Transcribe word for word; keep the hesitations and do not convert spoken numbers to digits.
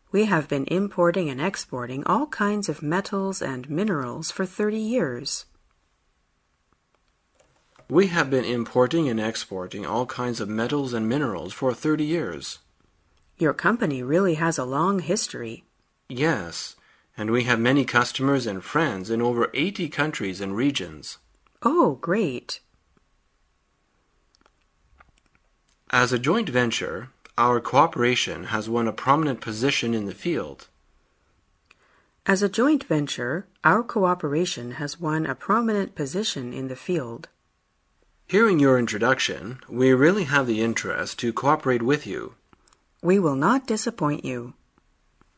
We have been importing and exporting all kinds of metals and minerals for thirty years. We have been importing and exporting all kinds of metals and minerals for thirty years. Your company really has a long history. Yes, and we have many customers and friends in over eighty countries and regions. Oh, great. As a joint venture, our cooperation has won a prominent position in the field. As a joint venture, our cooperation has won a prominent position in the field. Hearing your introduction, we really have the interest to cooperate with you. We will not disappoint you.